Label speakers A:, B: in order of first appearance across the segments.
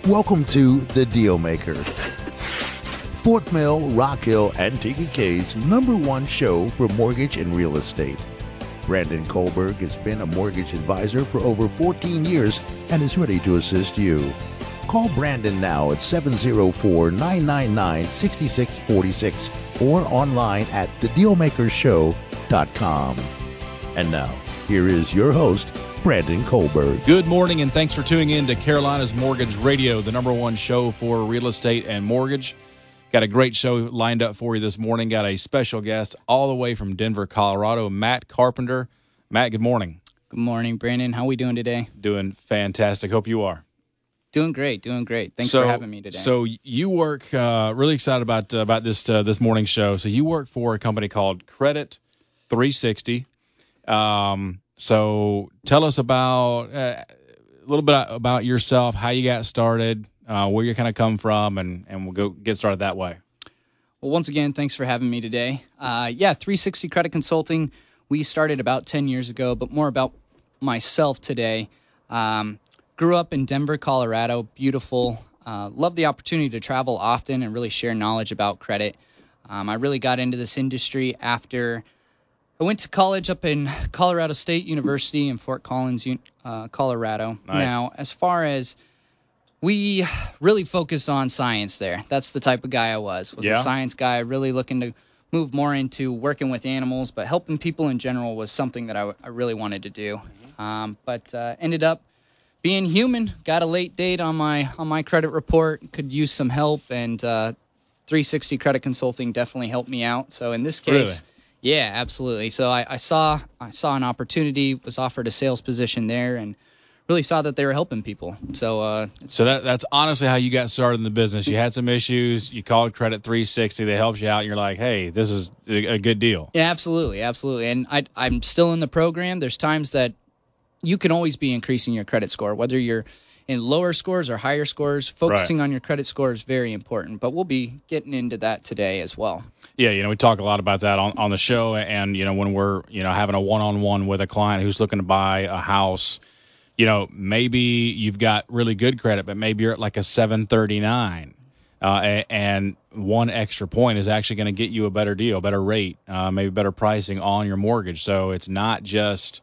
A: Welcome to The Deal Maker, Fort Mill, Rock Hill, and TKK's #1 show for mortgage and real estate. Brandon Kohlberg has been a mortgage advisor for over 14 years and is ready to assist you. Call Brandon now at 704-999-6646 or online at thedealmakershow.com. And now, here is your host, Brandon Kohlberg.
B: Good morning, and thanks for tuning in to Carolina's Mortgage Radio, the #1 show for real estate and mortgage. Got a great show lined up for you this morning. Got a special guest all the way from Denver, Colorado, Matt Carpenter. Matt, good morning.
C: Good morning, Brandon. How are we doing today?
B: Doing fantastic. Hope you are.
C: Doing great. Thanks for having me today.
B: So you work, really excited about this morning's show. So you work for a company called Credit 360. So tell us about a little bit about yourself, how you got started, where you kind of come from, and we'll go get started that way.
C: Well, once again, thanks for having me today. 360 Credit Consulting, we started about 10 years ago, but more about myself today. Grew up in Denver, Colorado, beautiful. Love the opportunity to travel often and really share knowledge about credit. I really got into this industry after I went to college up in Colorado State University in Fort Collins, Colorado.
B: Nice.
C: Now, as far as we really focus on science there. That's the type of guy I was a science guy, really looking to move more into working with animals, but helping people in general was something that I really wanted to do. But ended up being human. Got a late date on my credit report. Could use some help, and 360 Credit Consulting definitely helped me out. So in this case.
B: Really?
C: Yeah, absolutely. So I saw an opportunity, was offered a sales position there, and really saw that they were helping people. So
B: that's honestly how you got started in the business. You had some issues, you called Credit 360, they helped you out, and you're like, hey, this is a good deal.
C: Yeah, absolutely. And I'm still in the program. There's times that you can always be increasing your credit score, whether you're in lower scores or higher scores. Focusing on your credit score is very important, but we'll be getting into that today as well.
B: Yeah, we talk a lot about that on the show, and, when we're, having a one-on-one with a client who's looking to buy a house, maybe you've got really good credit, but maybe you're at like a 739, and one extra point is actually going to get you a better deal, better rate, maybe better pricing on your mortgage. So it's not just,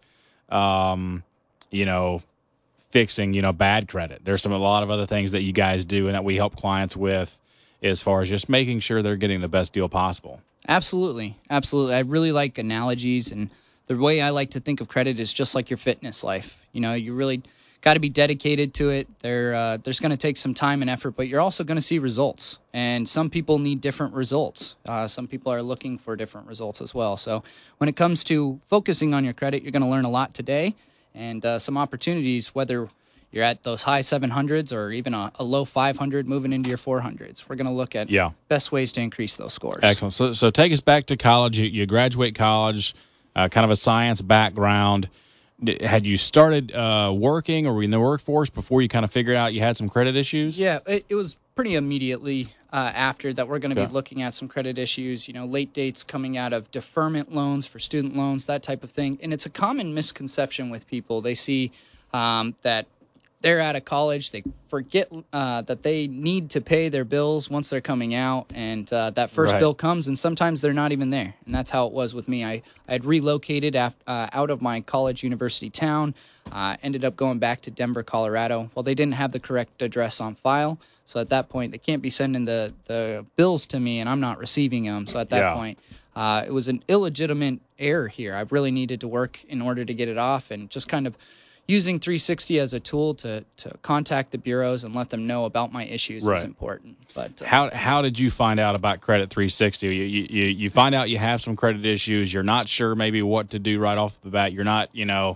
B: fixing, bad credit. There's a lot of other things that you guys do and that we help clients with as far as just making sure they're getting the best deal possible.
C: Absolutely. I really like analogies, and the way I like to think of credit is just like your fitness life. You really got to be dedicated to it. There's going to take some time and effort, but you're also going to see results. And some people need different results. Some people are looking for different results as well. So when it comes to focusing on your credit, you're going to learn a lot today, and some opportunities, whether you're at those high 700s or even a low 500 moving into your 400s. We're going to look at best ways to increase those scores.
B: Excellent. So take us back to college. You graduate college, kind of a science background. Had you started working or were you in the workforce before you kind of figured out you had some credit issues?
C: Yeah, it was pretty immediately after that we're going to be looking at some credit issues, late dates coming out of deferment loans for student loans, that type of thing. And it's a common misconception with people. They see that they're out of college, they forget that they need to pay their bills once they're coming out, and that first bill comes, and sometimes they're not even there. And that's how it was with me. I had relocated out of my college university town, ended up going back to Denver, Colorado. Well, they didn't have the correct address on file, so at that point, they can't be sending the bills to me, and I'm not receiving them. So at that point, it was an illegitimate error here. I really needed to work in order to get it off, and just kind of using 360 as a tool to contact the bureaus and let them know about my issues is important. But
B: how did you find out about Credit 360? You find out you have some credit issues. You're not sure maybe what to do right off the bat. You're not,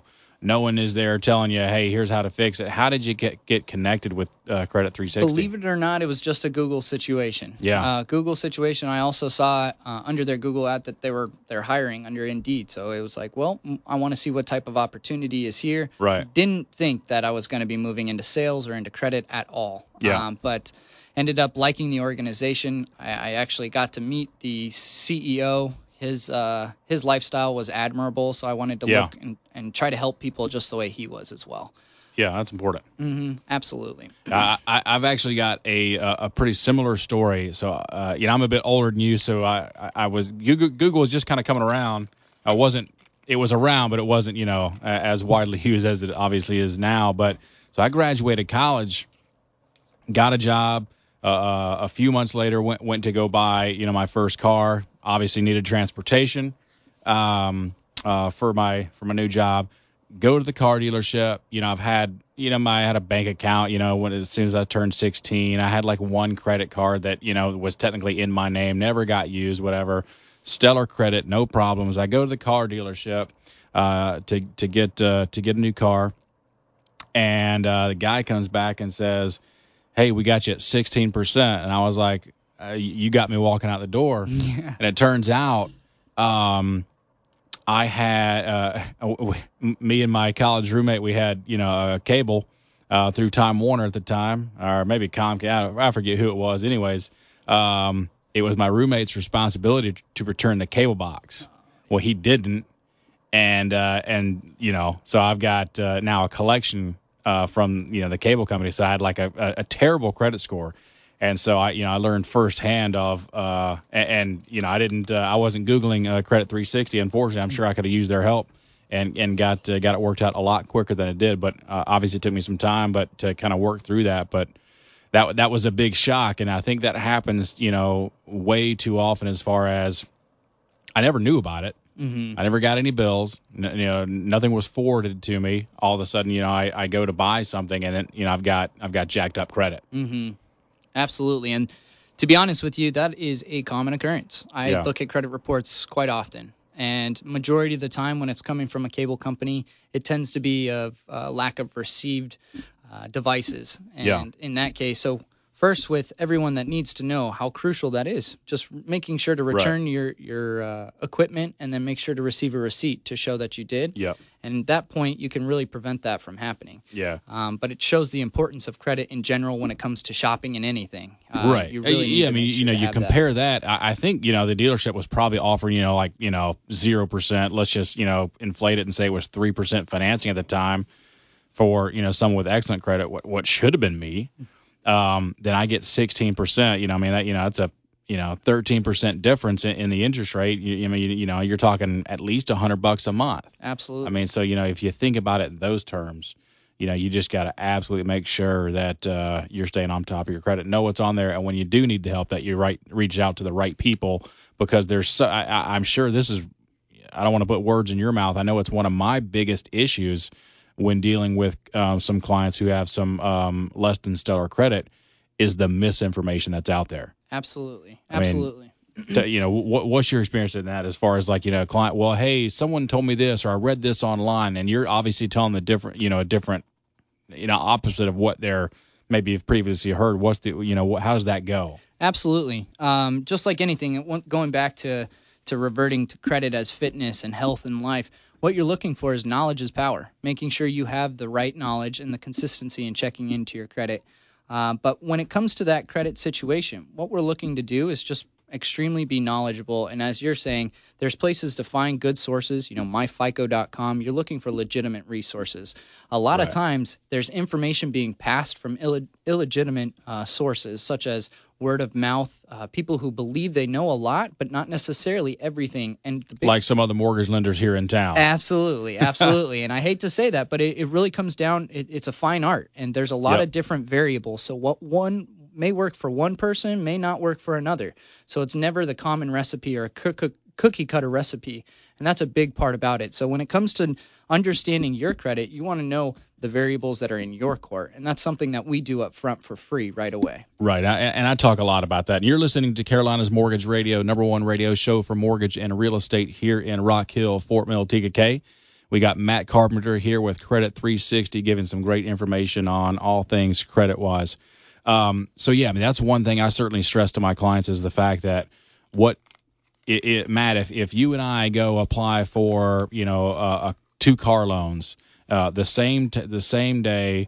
B: no one is there telling you, hey, here's how to fix it. How did you get connected with Credit 360?
C: Believe it or not, it was just a Google situation. Google situation. I also saw under their Google ad that they're hiring under Indeed. So it was like, well, I want to see what type of opportunity is here. Didn't think that I was going to be moving into sales or into credit at all. But ended up liking the organization. I actually got to meet the CEO. His lifestyle was admirable, so I wanted to look and try to help people just the way he was as well.
B: Yeah, that's important.
C: Absolutely.
B: I've actually got a pretty similar story. So, I'm a bit older than you, so I was Google was just kind of coming around. It was around, but it wasn't, as widely used as it obviously is now. But so I graduated college, got a job. A few months later, went to go buy, my first car. Obviously needed transportation for my new job. Go to the car dealership. I've had, I had a bank account, as soon as I turned 16, I had like one credit card that, was technically in my name, never got used, whatever. Stellar credit, no problems. I go to the car dealership to get a new car, and the guy comes back and says, "Hey, we got you at 16%." And I was like, "You got me walking out the door."
C: Yeah.
B: And it turns out, I had me and my college roommate. We had a cable through Time Warner at the time, or maybe Comcast. I forget who it was. Anyways, it was my roommate's responsibility to return the cable box. Well, he didn't, and so I've got now a collection from the cable company. So I had like a terrible credit score. And so I learned firsthand of, I didn't, I wasn't Googling Credit 360. Unfortunately, I'm sure I could have used their help and got it worked out a lot quicker than it did. But obviously it took me some time, but to kind of work through that. But that was a big shock. And I think that happens, way too often, as far as I never knew about it. I never got any bills. Nothing was forwarded to me. All of a sudden, I go to buy something and then, I've got jacked up credit.
C: Absolutely. And to be honest with you, that is a common occurrence. I look at credit reports quite often, and majority of the time when it's coming from a cable company, it tends to be of lack of received devices. And in that case, so first, with everyone that needs to know how crucial that is, just making sure to return your equipment and then make sure to receive a receipt to show that you did.
B: Yep.
C: And at that point, you can really prevent that from happening.
B: Yeah.
C: But it shows the importance of credit in general when it comes to shopping and anything.
B: Right.
C: You really need to make sure
B: you compare that. I think, the dealership was probably offering, 0%. Let's just, inflate it and say it was 3% financing at the time for, someone with excellent credit, what should have been me. Then I get 16%. That's a 13% difference in the interest rate. You're talking at least $100 a month.
C: Absolutely.
B: So if you think about it in those terms, you just got to absolutely make sure that you're staying on top of your credit, know what's on there, and when you do need the help, that you reach out to the right people, because I'm sure this is. I don't want to put words in your mouth. I know it's one of my biggest issues when dealing with some clients who have some less than stellar credit, is the misinformation that's out there.
C: Absolutely.
B: What's your experience in that, as far as like, a client, well, hey, someone told me this, or I read this online, and you're obviously telling the different, opposite of what they're maybe have previously heard. What's the, how does that go?
C: Absolutely. Just like anything, going back to reverting to credit as fitness and health in life, what you're looking for is knowledge is power, making sure you have the right knowledge and the consistency in checking into your credit. But when it comes to that credit situation, what we're looking to do is just extremely be knowledgeable. And as you're saying, there's places to find good sources, myfico.com. You're looking for legitimate resources. A lot of times there's information being passed from illegitimate sources, such as word of mouth, people who believe they know a lot, but not necessarily everything. And
B: like some other mortgage lenders here in town.
C: Absolutely. And I hate to say that, but it really comes down, it's a fine art, and there's a lot of different variables. So what one may work for one person may not work for another. So it's never the common recipe or a cookie cutter recipe. And that's a big part about it. So when it comes to understanding your credit, you want to know the variables that are in your court. And that's something that we do up front for free right away.
B: Right. And I talk a lot about that. And you're listening to Carolina's Mortgage Radio, #1 radio show for mortgage and real estate here in Rock Hill, Fort Mill, TKK. We got Matt Carpenter here with Credit 360, giving some great information on all things credit-wise. That's one thing I certainly stress to my clients, is the fact that Matt, if you and I go apply for, 2 car loans, the same day,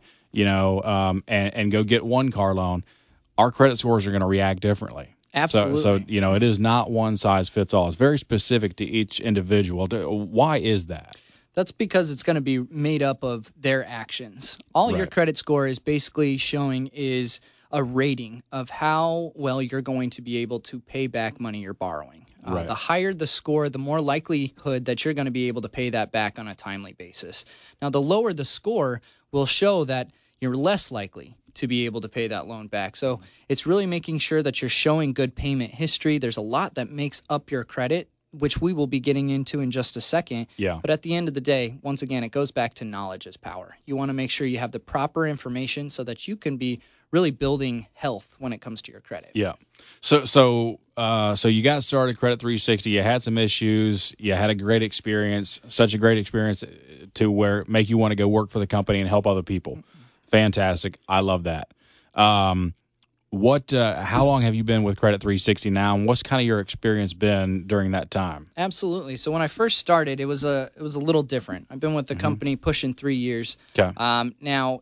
B: and go get 1 car loan, our credit scores are going to react differently.
C: Absolutely.
B: So it is not one size fits all. It's very specific to each individual. Why is that?
C: That's because it's going to be made up of their actions. All your credit score is basically showing is a rating of how well you're going to be able to pay back money you're borrowing. The higher the score, the more likelihood that you're going to be able to pay that back on a timely basis. Now, the lower the score will show that you're less likely to be able to pay that loan back. So it's really making sure that you're showing good payment history. There's a lot that makes up your credit, which we will be getting into in just a second.
B: Yeah.
C: But at the end of the day, once again, it goes back to knowledge is power. You want to make sure you have the proper information so that you can be really building health when it comes to your credit.
B: Yeah. So you got started Credit 360. You had some issues. You had a great experience, such a great experience to where make you want to go work for the company and help other people. Fantastic. I love that. How long have you been with Credit 360 now, and what's kind of your experience been during that time?
C: Absolutely. So when I first started, it was a little different. I've been with the company pushing 3 years.
B: Okay.
C: Now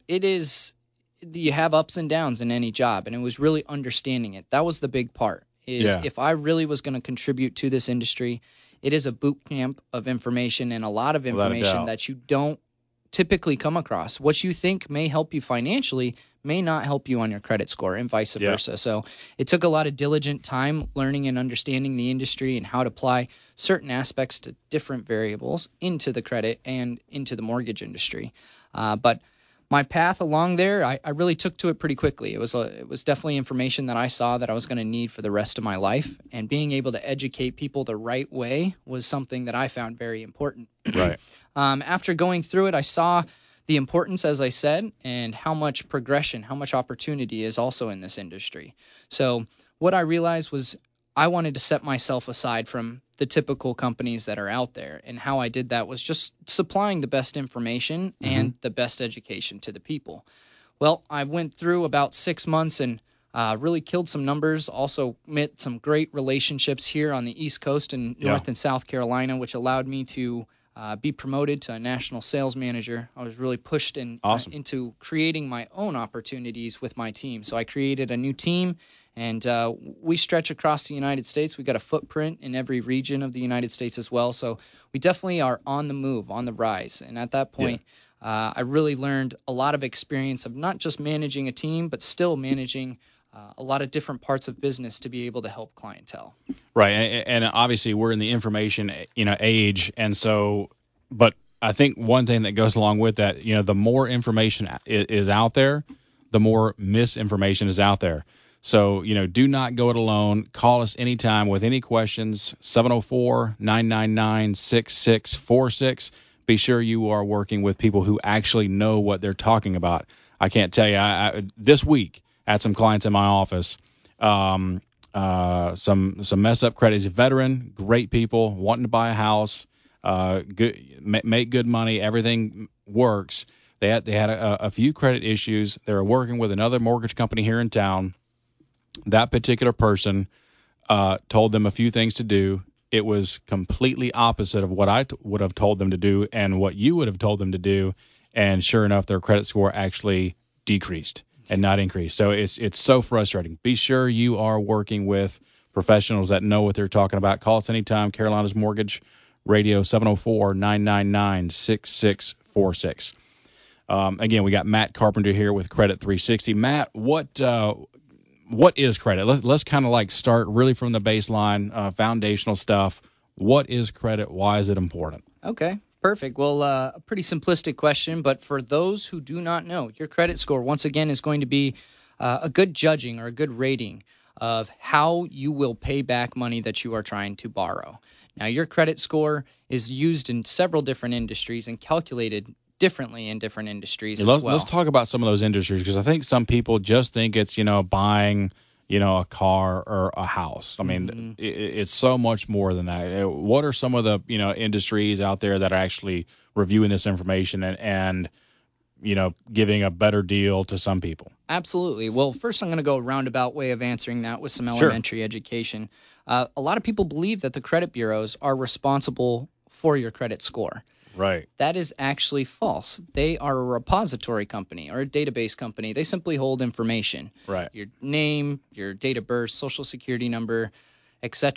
C: you have ups and downs in any job, and it was really understanding it. That was the big part. If I really was going to contribute to this industry, it is a boot camp of information and a lot of information that you don't typically come across. What you think may help you financially may not help you on your credit score, and vice versa. So it took a lot of diligent time learning and understanding the industry and how to apply certain aspects to different variables into the credit and into the mortgage industry. But my path along there, I really took to it pretty quickly. It was definitely information that I saw that I was going to need for the rest of my life, and being able to educate people the right way was something that I found very important.
B: Right.
C: After going through it, I saw the importance, as I said, and how much progression, how much opportunity is also in this industry. So what I realized was I wanted to set myself aside from the typical companies that are out there, and how I did that was just supplying the best information and the best education to the people. Well, I went through about 6 months and really killed some numbers, also met some great relationships here on the East Coast in North and South Carolina, which allowed me to be promoted to a national sales manager. I was really pushed into creating my own opportunities with my team. So I created a new team, and we stretch across the United States. We got a footprint in every region of the United States as well. So we definitely are on the move, on the rise. And at that point, I really learned a lot of experience of not just managing a team, but still managing a lot of different parts of business to be able to help clientele.
B: Right. And obviously we're in the information, age. And so, but I think one thing that goes along with that, the more information is out there, the more misinformation is out there. So, do not go it alone. Call us anytime with any questions, 704-999-6646. Be sure you are working with people who actually know what they're talking about. I can't tell you, I this week, I had some clients in my office, some messed up credit. He's a veteran, great people, wanting to buy a house, make good money, everything works. They had a few credit issues. They were working with another mortgage company here in town. That particular person told them a few things to do. It was completely opposite of what I would have told them to do and what you would have told them to do. And sure enough, their credit score actually decreased and not increased. So it's so frustrating. Be sure you are working with professionals that know what they're talking about. Call us anytime. Carolina's Mortgage Radio, 704-999-6646. Again, we got Matt Carpenter here with Credit 360. Matt, what is credit? Let's kind of like start really from the baseline, foundational stuff. What is credit? Why is it important?
C: Okay. Perfect. Well, a pretty simplistic question, but for those who do not know, your credit score, once again, is going to be a good judging or a good rating of how you will pay back money that you are trying to borrow. Now, your credit score is used in several different industries and calculated differently in different industries as well.
B: Let's talk about some of those industries, because I think some people just think it's, buying a car or a house. I mean, it's so much more than that. What are some of the, industries out there that are actually reviewing this information and giving a better deal to some people?
C: Absolutely. Well, first I'm going to go a roundabout way of answering that with some elementary education. A lot of people believe that the credit bureaus are responsible for your credit score.
B: Right.
C: That is actually false. They are a repository company or a database company. They simply hold information.
B: Right.
C: Your name, your date of birth, social security number, etc.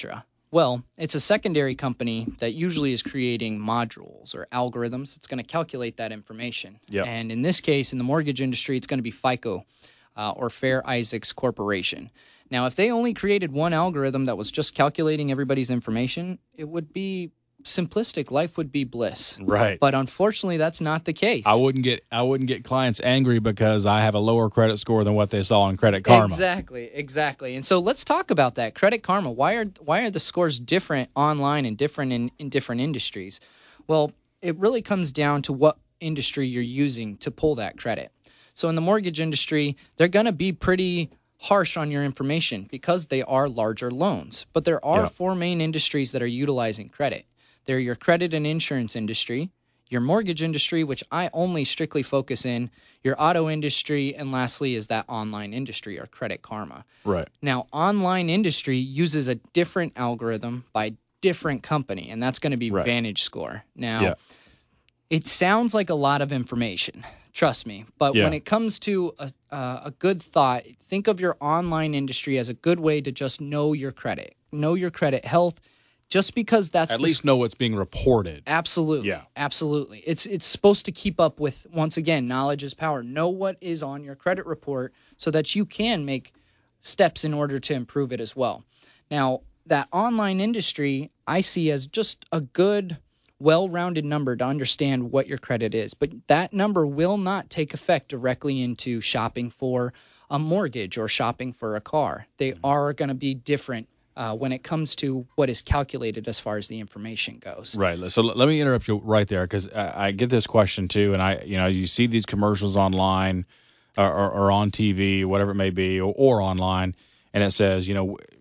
C: Well, it's a secondary company that usually is creating modules or algorithms that's going to calculate that information.
B: Yep.
C: And in this case, in the mortgage industry, it's going to be FICO or Fair Isaacs Corporation. Now, if they only created one algorithm that was just calculating everybody's information, it would be simplistic. Life would be bliss.
B: Right.
C: But unfortunately, that's not the case.
B: I wouldn't get clients angry because I have a lower credit score than what they saw on Credit Karma.
C: Exactly. And so let's talk about that. Credit Karma, why are the scores different online and different in different industries? Well, it really comes down to what industry you're using to pull that credit. So in the mortgage industry, they're going to be pretty harsh on your information because they are larger loans. But there are four main industries that are utilizing credit. They're your credit and insurance industry, your mortgage industry, which I only strictly focus in, your auto industry, and lastly is that online industry or Credit Karma.
B: Right.
C: Now, online industry uses a different algorithm by different company, and that's going to be Vantage Score. Now, it sounds like a lot of information, trust me, but when it comes to a good thought, think of your online industry as a good way to just know your credit health. Just because that's
B: at least know what's being reported.
C: Absolutely.
B: Yeah.
C: Absolutely. It's supposed to keep up with, once again, knowledge is power. Know what is on your credit report so that you can make steps in order to improve it as well. Now, that online industry I see as just a good, well-rounded number to understand what your credit is. But that number will not take effect directly into shopping for a mortgage or shopping for a car. They are going to be different when it comes to what is calculated as far as the information goes.
B: Right. So let me interrupt you right there because I get this question too, and you see these commercials online or on TV, whatever it may be, or online, and it says,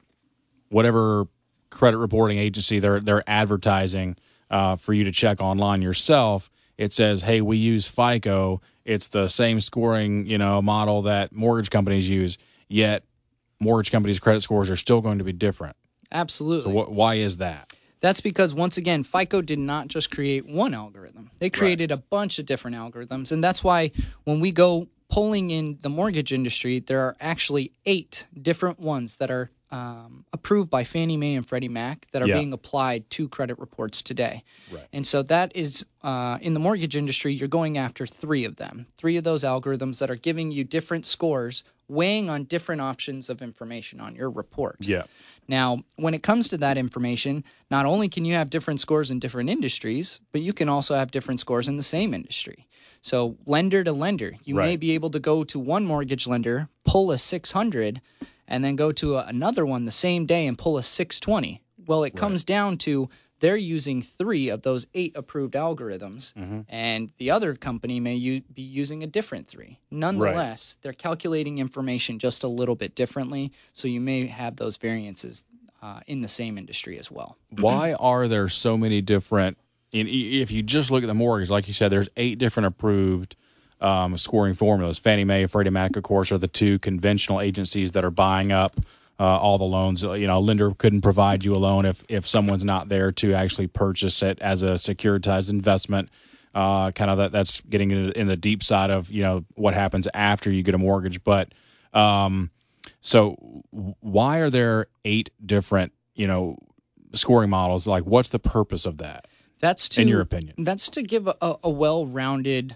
B: whatever credit reporting agency they're advertising for you to check online yourself. It says, hey, we use FICO. It's the same scoring, model that mortgage companies use, yet mortgage companies' credit scores are still going to be different.
C: Absolutely.
B: So why is that?
C: That's because, once again, FICO did not just create one algorithm. They created a bunch of different algorithms, and that's why when we go polling in the mortgage industry, there are actually 8 different ones that are approved by Fannie Mae and Freddie Mac that are being applied to credit reports today.
B: Right.
C: And so that is, in the mortgage industry, you're going after 3 of them, 3 of those algorithms that are giving you different scores, weighing on different options of information on your report.
B: Yeah.
C: Now, when it comes to that information, not only can you have different scores in different industries, but you can also have different scores in the same industry. So lender to lender, you may be able to go to one mortgage lender, pull a 600, and then go to another one the same day and pull a 620. Well, it comes down to they're using 3 of those 8 approved algorithms, and the other company may be using a different 3. Nonetheless, they're calculating information just a little bit differently, so you may have those variances in the same industry as well.
B: Why are there so many different – if you just look at the mortgage, like you said, there's 8 different approved scoring formulas. Fannie Mae and Freddie Mac, of course, are the 2 conventional agencies that are buying up all the loans. A lender couldn't provide you a loan if someone's not there to actually purchase it as a securitized investment. Kind of that's getting in the deep side of what happens after you get a mortgage. But so why are there 8 different scoring models? Like, what's the purpose of that? In your opinion?
C: That's to give a well-rounded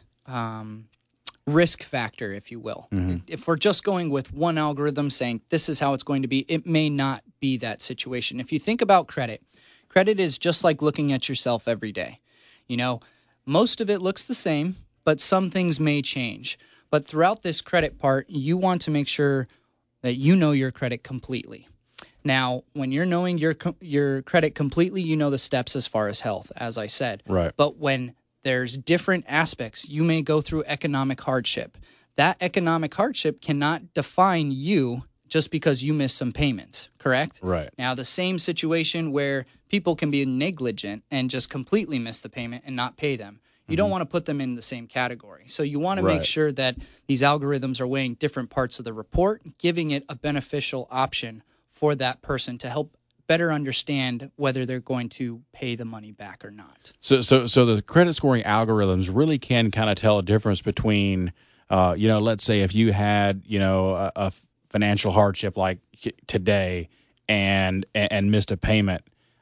C: risk factor, if you will. If we're just going with one algorithm saying this is how it's going to be, it may not be that situation. If you think about credit is just like looking at yourself every day. Most of it looks the same, but some things may change. But throughout this credit part, you want to make sure that you know your credit completely. Now, when you're knowing your credit completely, you know the steps as far as health, as I said.
B: Right.
C: But when there's different aspects, you may go through economic hardship. That economic hardship cannot define you just because you miss some payments, correct?
B: Right.
C: Now, the same situation where people can be negligent and just completely miss the payment and not pay them. You don't want to put them in the same category. So you want to make sure that these algorithms are weighing different parts of the report, giving it a beneficial option for that person to help better understand whether they're going to pay the money back or not.
B: So the credit scoring algorithms really can kind of tell a difference between, let's say if you had, a financial hardship like today and missed a payment,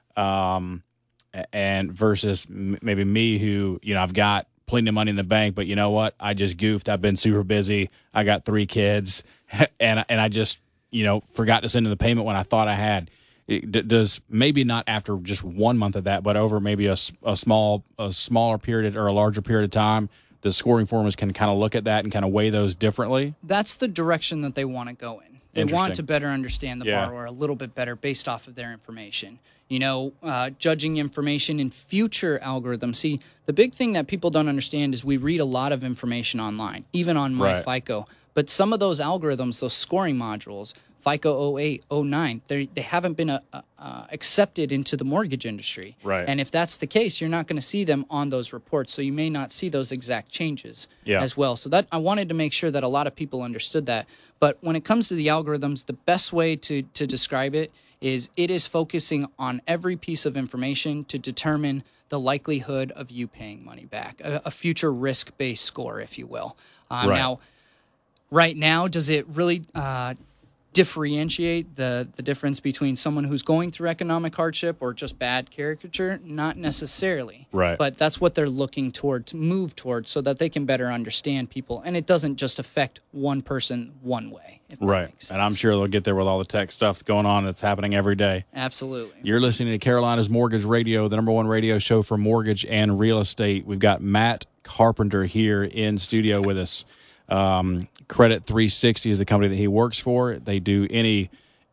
B: and versus maybe me who, I've got plenty of money in the bank, but you know what? I just goofed. I've been super busy. I got 3 kids and I just, forgot to send in the payment when I thought I had. Does maybe not after just 1 month of that, but over maybe a smaller period or a larger period of time, the scoring formulas can kind of look at that and kind of weigh those differently?
C: That's the direction that they want to go in. They want to better understand the borrower a little bit better based off of their information. Judging information in future algorithms. See, the big thing that people don't understand is we read a lot of information online, even on MyFICO. But some of those algorithms, those scoring modules, FICO 08, 09, they haven't been accepted into the mortgage industry.
B: Right.
C: And if that's the case, you're not going to see them on those reports. So you may not see those exact changes as well. So that I wanted to make sure that a lot of people understood that. But when it comes to the algorithms, the best way to describe it is focusing on every piece of information to determine the likelihood of you paying money back, a future risk-based score, if you will. Now, right now, does it really differentiate the difference between someone who's going through economic hardship or just bad caricature? Not necessarily.
B: Right.
C: But that's what they're looking to move towards so that they can better understand people. And it doesn't just affect one person one way.
B: Right. And I'm sure they'll get there with all the tech stuff going on that's happening every day.
C: Absolutely.
B: You're listening to Carolina's Mortgage Radio, the number one radio show for mortgage and real estate. We've got Matt Carpenter here in studio with us. Credit 360 is the company that he works for. They do any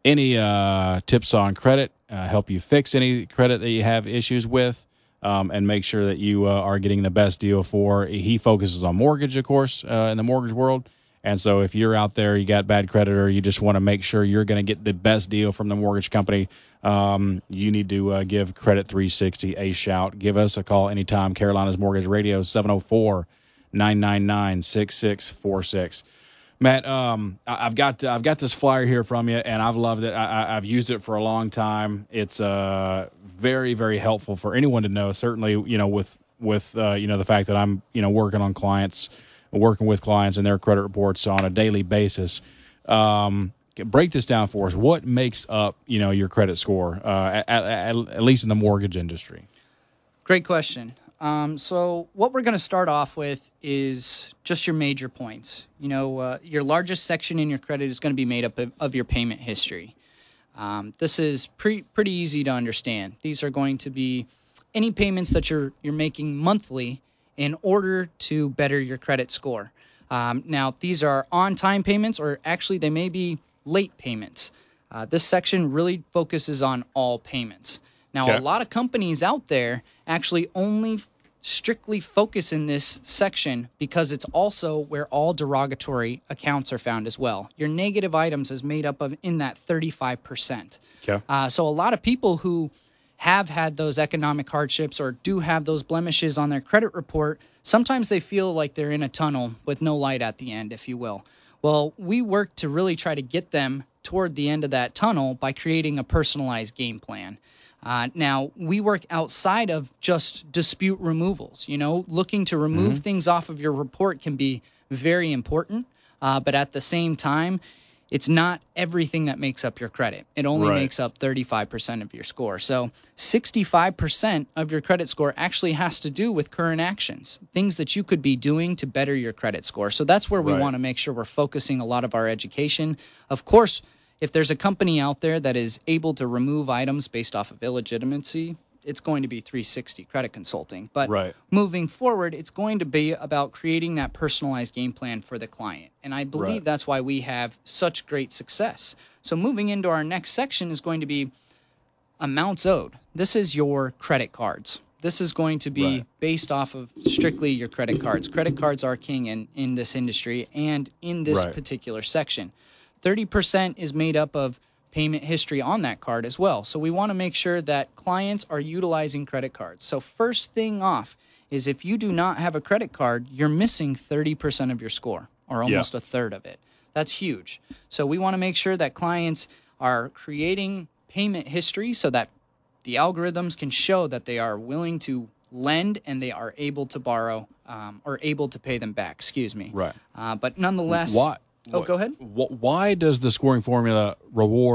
B: tips on credit, help you fix any credit that you have issues with, and make sure that you are getting the best deal for. He focuses on mortgage, of course, in the mortgage world. And so if you're out there, you got bad credit, or you just want to make sure you're going to get the best deal from the mortgage company, you need to give Credit 360 a shout. Give us a call anytime. Carolina's Mortgage Radio, 704-999-6646. Matt, I've got this flyer here from you, and I've loved it. I've used it for a long time. It's very, very helpful for anyone to know. Certainly, with the fact that I'm working with clients and their credit reports on a daily basis. Break this down for us. What makes up your credit score, at least in the mortgage industry?
C: Great question. So what we're going to start off with is just your major points. Your largest section in your credit is going to be made up of your payment history. This is pretty easy to understand. These are going to be any payments that you're making monthly in order to better your credit score. Now, these are on-time payments, or actually they may be late payments. This section really focuses on all payments. Now, a lot of companies out there actually only strictly focus in this section because it's also where all derogatory accounts are found as well. Your negative items is made up of in that 35%.
B: Okay.
C: So a lot of people who have had those economic hardships or do have those blemishes on their credit report, sometimes they feel like they're in a tunnel with no light at the end, if you will. Well, we work to really try to get them toward the end of that tunnel by creating a personalized game plan. Now, we work outside of just dispute removals. Looking to remove things off of your report can be very important, but at the same time, it's not everything that makes up your credit. It only makes up 35% of your score. So 65% of your credit score actually has to do with current actions, things that you could be doing to better your credit score. So that's where we want to make sure we're focusing a lot of our education. Of course, if there's a company out there that is able to remove items based off of illegitimacy, it's going to be 360 Credit Consulting. But moving forward, it's going to be about creating that personalized game plan for the client. And I believe that's why we have such great success. So moving into our next section is going to be amounts owed. This is your credit cards. This is going to be based off of strictly your credit cards. Credit cards are king in this industry and in this particular section. 30% is made up of payment history on that card as well. So we want to make sure that clients are utilizing credit cards. So first thing off is if you do not have a credit card, you're missing 30% of your score, or almost a third of it. That's huge. So we want to make sure that clients are creating payment history so that the algorithms can show that they are willing to lend and they are able to borrow or able to pay them back. But nonetheless.
B: Why?
C: Oh, go ahead.
B: Why does the scoring formula reward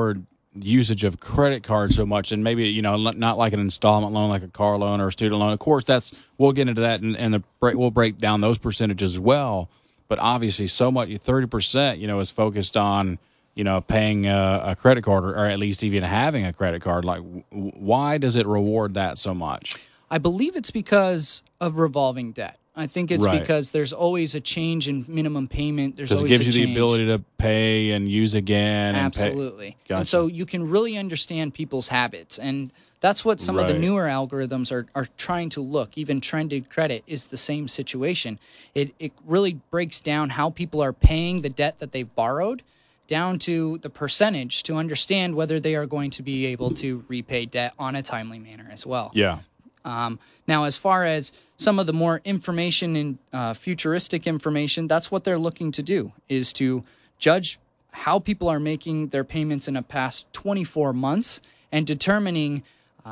B: usage of credit cards so much, and maybe, not like an installment loan, like a car loan or a student loan. Of course, we'll get into that, and we'll break down those percentages as well. But obviously, so much 30%, is focused on paying a credit card, or at least even having a credit card. Like, why does it reward that so much?
C: I believe it's because of revolving debt. I think it's because there's always a change in minimum payment. There's always a change.
B: Because it gives you the ability to pay and use again.
C: Absolutely.
B: Gotcha.
C: And so you can really understand people's habits. And that's what some of the newer algorithms are trying to look. Even trended credit is the same situation. It really breaks down how people are paying the debt that they've borrowed down to the percentage to understand whether they are going to be able to repay debt on a timely manner as well.
B: Yeah.
C: Now, as far as some of the more information and futuristic information, that's what they're looking to do, is to judge how people are making their payments in the past 24 months and determining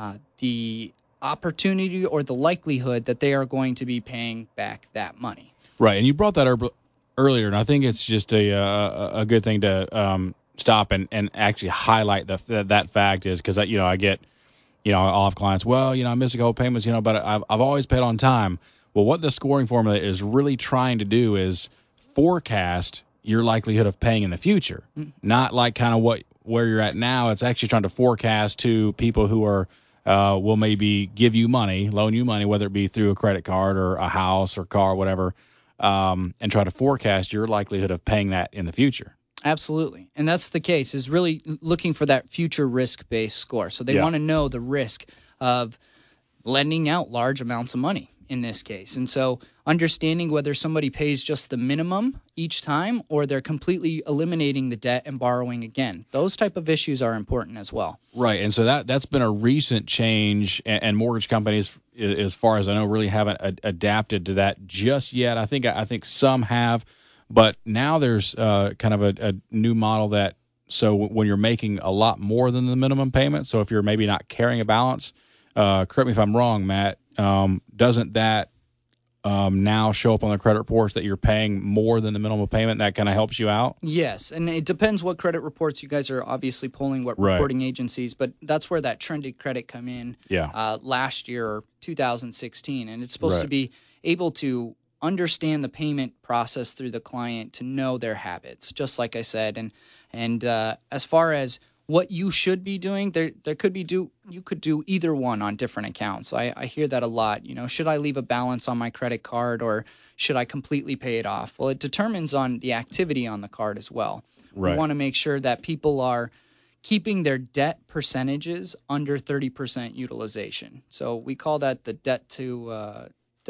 C: the opportunity or the likelihood that they are going to be paying back that money.
B: Right, and you brought that up earlier, and I think it's just a good thing to stop and actually highlight that fact is because I get. I'll have clients, I miss a couple payments, but I've always paid on time. Well, what the scoring formula is really trying to do is forecast your likelihood of paying in the future, not like kind of where you're at now. It's actually trying to forecast to people who are will maybe give you money, loan you money, whether it be through a credit card or a house or car, whatever, and try to forecast your likelihood of paying that in the future.
C: Absolutely. And that's the case, is really looking for that future risk-based score. So they want to know the risk of lending out large amounts of money in this case. And so understanding whether somebody pays just the minimum each time or they're completely eliminating the debt and borrowing again. Those type of issues are important as well.
B: Right. And so that's been a recent change, and mortgage companies, as far as I know, really haven't adapted to that just yet. I think some have. But now there's kind of a new model so when you're making a lot more than the minimum payment, so if you're maybe not carrying a balance, correct me if I'm wrong, Matt, doesn't that now show up on the credit reports that you're paying more than the minimum payment? That kind of helps you out?
C: Yes, and it depends what credit reports you guys are obviously pulling, what reporting agencies, but that's where that trended credit come in last year, or 2016, and it's supposed to be able to understand the payment process through the client to know their habits, just like I said. And as far as what you should be doing, you could do either one on different accounts. I hear that a lot. Should I leave a balance on my credit card or should I completely pay it off? Well, it determines on the activity on the card as well.
B: Right.
C: We want to make sure that people are keeping their debt percentages under 30% utilization. So we call that the debt to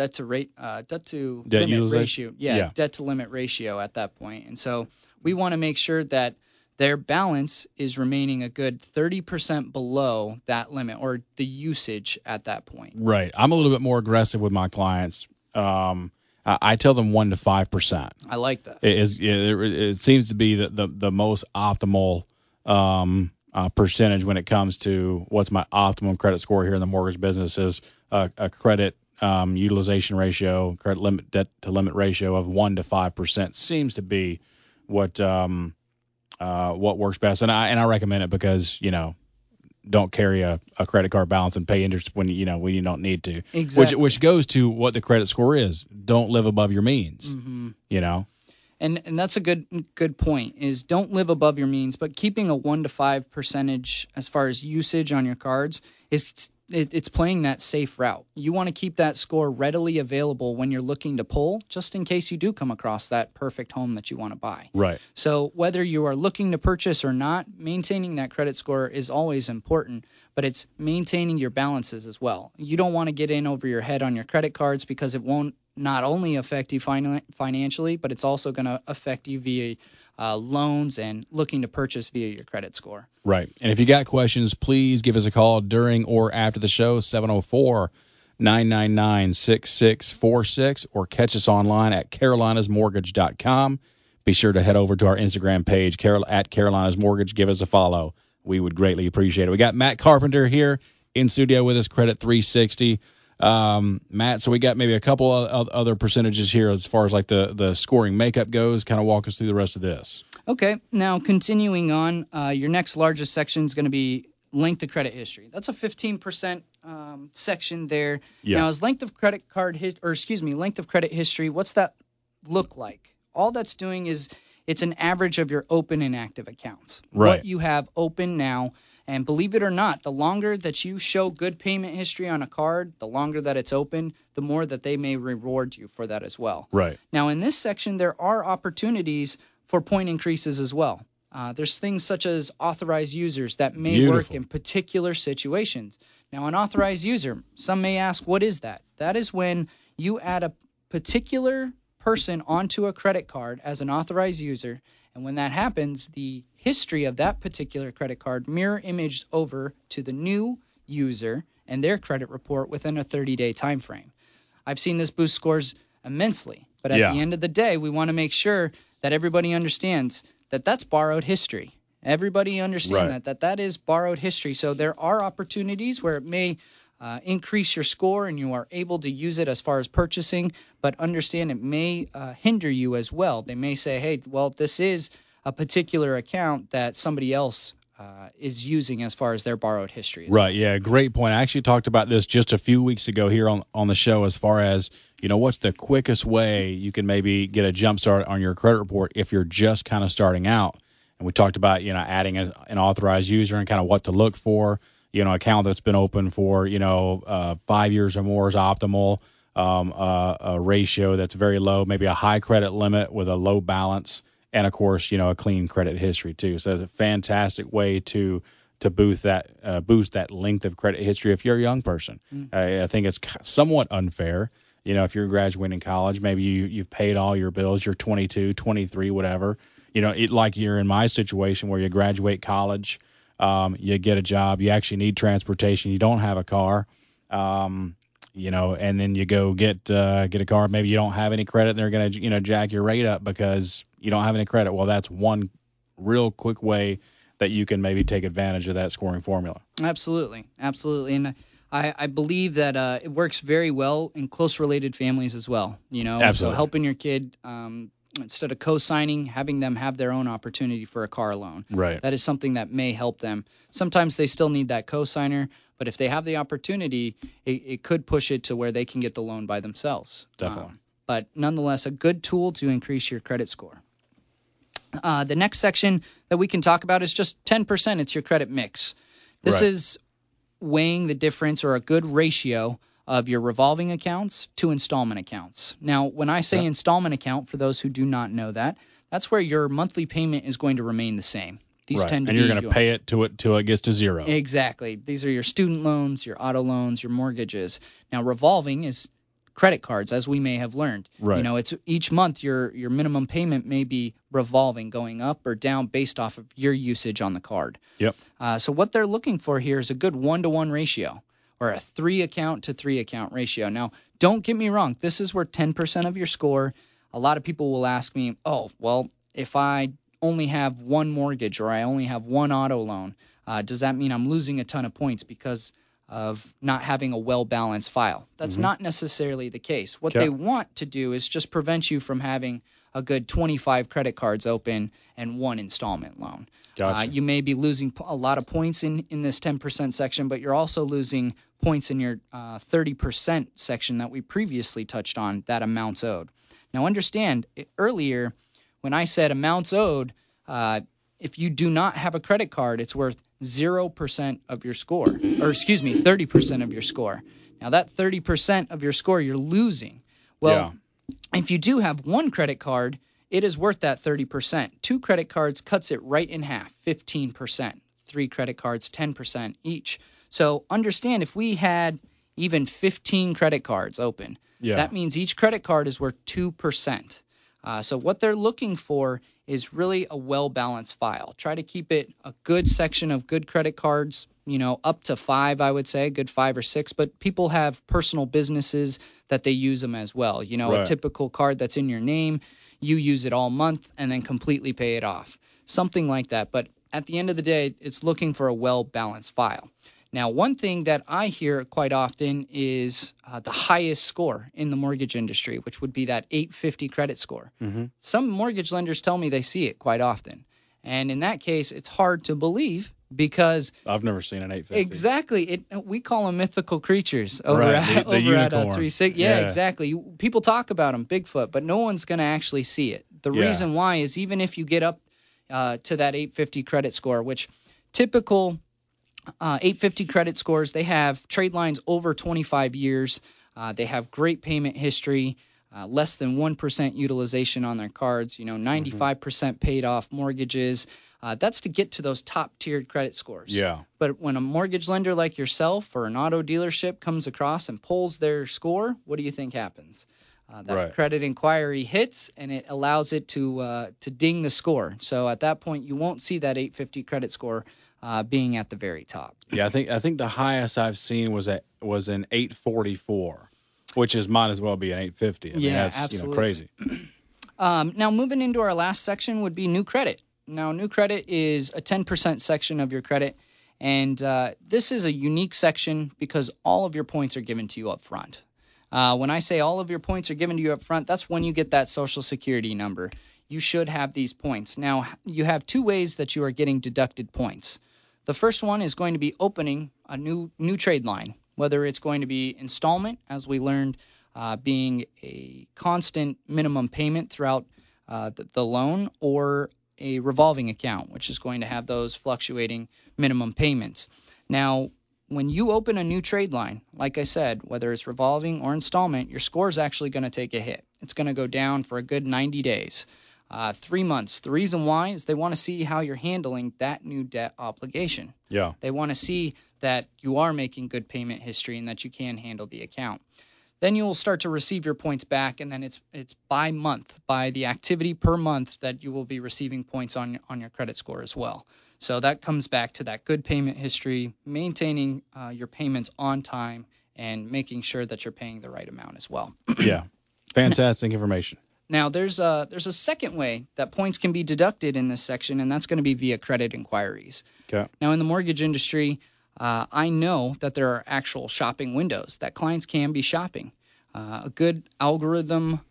C: limit ratio. Debt to limit ratio at that point. And so we want to make sure that their balance is remaining a good 30% below that limit, or the usage at that point.
B: Right. I'm a little bit more aggressive with my clients. I tell them 1 to 5%.
C: I like that.
B: It seems to be the most optimal percentage when it comes to what's my optimum credit score here in the mortgage business is a credit utilization ratio, credit limit, debt to limit ratio of 1 to 5% seems to be what works best. And I recommend it because, don't carry a credit card balance and pay interest when you don't need to.
C: Exactly.
B: Which goes to what the credit score is. Don't live above your means.
C: Mm-hmm. And that's a good point, is don't live above your means, but keeping a 1 to 5% as far as usage on your cards it's playing that safe route. You want to keep that score readily available when you're looking to pull, just in case you do come across that perfect home that you want to buy.
B: Right.
C: So whether you are looking to purchase or not, maintaining that credit score is always important, but it's maintaining your balances as well. You don't want to get in over your head on your credit cards because it won't not only affect you financially, but it's also going to affect you via loans and looking to purchase via your credit score.
B: Right. And if you got questions, please give us a call during or after the show, 704-999-6646, or catch us online at carolinasmortgage.com. Be sure to head over to our Instagram page, at Carolinas Mortgage. Give us a follow. We would greatly appreciate it. We got Matt Carpenter here in studio with us, Credit 360. Matt, so we got maybe a couple of other percentages here as far as like the scoring makeup goes. Kind of walk us through the rest of this.
C: Okay, now continuing on, your next largest section is going to be length of credit history. That's a 15% section there.
B: Yeah.
C: Now, as length of credit history, what's that look like? All that's doing is it's an average of your open and active accounts.
B: Right.
C: What you have open now, and believe it or not, the longer that you show good payment history on a card, the longer that it's open, the more that they may reward you for that as well.
B: Right.
C: Now, in this section, there are opportunities for point increases as well. There's things such as authorized users that may work in particular situations. Now, an authorized user, some may ask, what is that? That is when you add a particular person onto a credit card as an authorized user, and when that happens, the history of that particular credit card mirror imaged over to the new user and their credit report within a 30-day time frame. I've seen this boost scores immensely, but at the end of the day, we want to make sure that everybody understands that that's borrowed history. Everybody understand that is borrowed history. So there are opportunities where it may increase your score and you are able to use it as far as purchasing, but understand it may hinder you as well. They may say, hey, well, this is a particular account that somebody else is using as far as their borrowed history.
B: Right, yeah, great point. I actually talked about this just a few weeks ago here on the show as far as, what's the quickest way you can maybe get a jump start on your credit report if you're just kind of starting out. And we talked about, adding an authorized user and kind of what to look for. Account that's been open for, 5 years or more is optimal. A ratio that's very low, maybe a high credit limit with a low balance. And, of course, a clean credit history, too. So it's a fantastic way to boost that length of credit history if you're a young person. I think it's somewhat unfair. If you're graduating college, maybe you've paid all your bills, you're 22, 23, whatever. Like you're in my situation where you graduate college, you get a job, you actually need transportation, you don't have a car, and then you go get a car. Maybe you don't have any credit, and they're going to jack your rate up because you don't have any credit. Well, that's one real quick way that you can maybe take advantage of that scoring formula.
C: Absolutely. And I believe that it works very well in close related families as well.
B: Absolutely.
C: So helping your kid, instead of co-signing, having them have their own opportunity for a car loan.
B: Right.
C: That is something that may help them. Sometimes they still need that co-signer, but if they have the opportunity, it could push it to where they can get the loan by themselves.
B: Definitely.
C: But nonetheless, a good tool to increase your credit score. The next section that we can talk about is just 10%. It's your credit mix. This is weighing the difference or a good ratio of your revolving accounts to installment accounts. Now, when I say installment account, for those who do not know that, that's where your monthly payment is going to remain the same. These tend to
B: and you're going to pay it till it gets to zero.
C: Exactly. These are your student loans, your auto loans, your mortgages. Now, revolving is credit cards, as we may have learned.
B: Right.
C: It's each month your minimum payment may be revolving, going up or down based off of your usage on the card.
B: Yep.
C: So what they're looking for here is a good 1-to-1 ratio, or a 3 account to 3 account ratio. Now, don't get me wrong. This is where 10% of your score. A lot of people will ask me, oh, well, if I only have one mortgage or I only have one auto loan, does that mean I'm losing a ton of points because of not having a well-balanced file? That's not necessarily the case. What they want to do is just prevent you from having a good 25 credit cards open and one installment loan.
B: Gotcha.
C: You may be losing a lot of points in this 10% section, but you're also losing points in your 30% section that we previously touched on, that amounts owed. Now understand, earlier when I said amounts owed, if you do not have a credit card, it's worth 0% of your score, or 30% of your score. Now that 30% of your score you're losing. Well, if you do have one credit card, it is worth that 30%. 2 credit cards cuts it right in half, 15%. 3 credit cards, 10% each. So understand, if we had even 15 credit cards open, that means each credit card is worth 2%. So what they're looking for is really a well-balanced file. Try to keep it a good section of good credit cards, up to 5, I would say, a good 5 or 6. But people have personal businesses that they use them as well. A typical card that's in your name, you use it all month and then completely pay it off. Something like that. But at the end of the day, it's looking for a well-balanced file. Now, one thing that I hear quite often is the highest score in the mortgage industry, which would be that 850 credit score.
B: Mm-hmm.
C: Some mortgage lenders tell me they see it quite often. And in that case, it's hard to believe because
B: I've never seen an 850.
C: exactly, we call them mythical creatures over
B: Right,
C: at
B: the unicorn.
C: 360. Yeah, exactly. People talk about them, Bigfoot, but no one's going to actually see it. The reason why is even if you get up to that 850 credit score, which typical 850 credit scores, they have trade lines over 25 years. They have great payment history, less than 1% utilization on their cards, 95% paid off mortgages. That's to get to those top tiered credit scores.
B: Yeah.
C: But when a mortgage lender like yourself or an auto dealership comes across and pulls their score, what do you think happens? That credit inquiry hits, and it allows it to ding the score. So at that point, you won't see that 850 credit score being at the very top.
B: Yeah, I think the highest I've seen was an 844, which might as well be an 850. I mean, that's
C: absolutely.
B: Crazy.
C: Now moving into our last section would be new credit. Now new credit is a 10% section of your credit, and this is a unique section because all of your points are given to you up front. When I say all of your points are given to you up front, that's when you get that Social Security number. You should have these points. Now, you have two ways that you are getting deducted points. The first one is going to be opening a new trade line, whether it's going to be installment, as we learned, being a constant minimum payment throughout the loan, or a revolving account, which is going to have those fluctuating minimum payments. Now, when you open a new trade line, like I said, whether it's revolving or installment, your score is actually going to take a hit. It's going to go down for a good 90 days, 3 months. The reason why is they want to see how you're handling that new debt obligation.
B: Yeah.
C: They want to see that you are making good payment history and that you can handle the account. Then you will start to receive your points back, and then it's by month, by the activity per month that you will be receiving points on your credit score as well. So that comes back to that good payment history, maintaining your payments on time, and making sure that you're paying the right amount as well.
B: Yeah, fantastic information.
C: Now, there's a second way that points can be deducted in this section, and that's going to be via credit inquiries.
B: Okay.
C: Now, in the mortgage industry, I know that there are actual shopping windows that clients can be shopping. A good algorithm,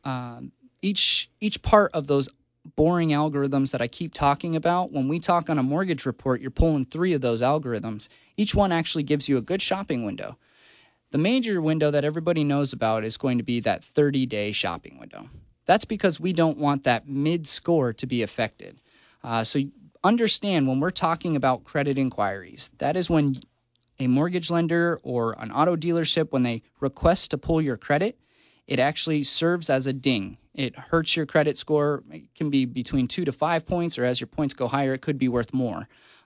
C: each part of those boring algorithms that I keep talking about, when we talk on a mortgage report, you're pulling 3 of those algorithms. Each one actually gives you a good shopping window. The major window that everybody knows about is going to be that 30-day shopping window. That's because we don't want that mid-score to be affected. So understand when we're talking about credit inquiries, that is when a mortgage lender or an auto dealership, when they request to pull your credit, it actually serves as a ding. It hurts your credit score. It can be between 2 to 5 points, or as your points go higher, it could be worth more.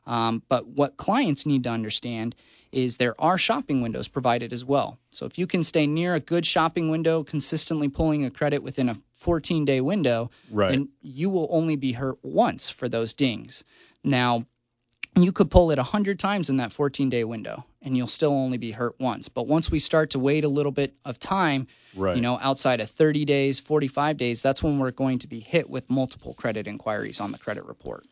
C: But what clients need to understand is there are shopping windows provided as well. So if you can stay near a good shopping window, consistently pulling a credit within a 14-day window, then you will only be hurt once for those dings. Now, you could pull it 100 times in that 14-day window, and you'll still only be hurt once. But once we start to wait a little bit of time, outside of 30 days, 45 days, that's when we're going to be hit with multiple credit inquiries on the credit report.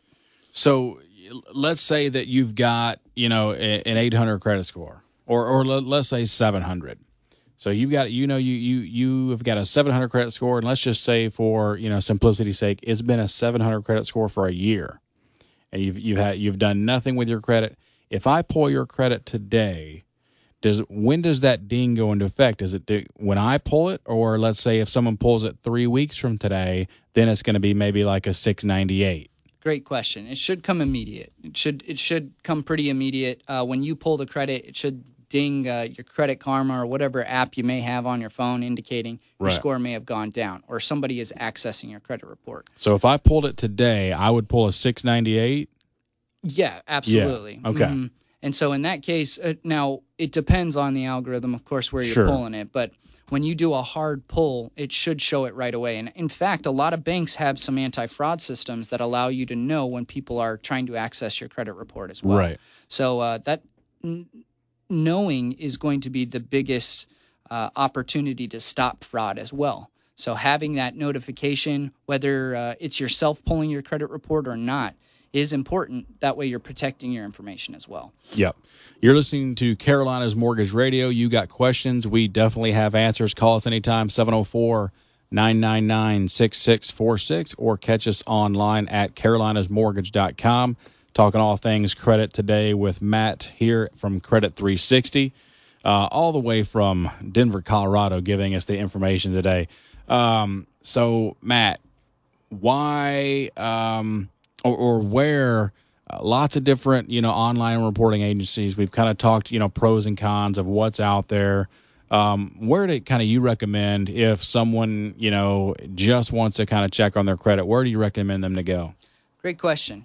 B: So let's say that you've got, an 800 credit score, or let's say 700. So you've got, you have got a 700 credit score, and let's just say for, simplicity's sake, it's been a 700 credit score for a year. And you've done nothing with your credit. If I pull your credit today, when does that ding go into effect? Is it when I pull it, or let's say if someone pulls it 3 weeks from today, then it's going to be maybe like a 698?
C: Great question. It should come immediate. It should come pretty immediate. When you pull the credit, it should ding your Credit Karma or whatever app you may have on your phone, indicating your score may have gone down, or somebody is accessing your credit report.
B: So if I pulled it today, I would pull a 698?
C: Yeah, absolutely.
B: Yeah. Okay.
C: Mm-hmm. And so in that case, now it depends on the algorithm, of course, where you're pulling it. But when you do a hard pull, it should show it right away. And in fact, a lot of banks have some anti-fraud systems that allow you to know when people are trying to access your credit report as well.
B: Right.
C: So that knowing is going to be the biggest opportunity to stop fraud as well. So having that notification, whether it's yourself pulling your credit report or not, is important. That way you're protecting your information as well.
B: Yep. You're listening to Carolina's Mortgage Radio. You got questions. We definitely have answers. Call us anytime, 704-999-6646, or catch us online at carolinasmortgage.com. Talking all things credit today with Matt here from Credit 360, all the way from Denver, Colorado, giving us the information today. So, Matt, why or where lots of different, online reporting agencies, we've kind of talked, pros and cons of what's out there. Where do kind of you recommend if someone, just wants to kind of check on their credit, where do you recommend them to go?
C: Great question.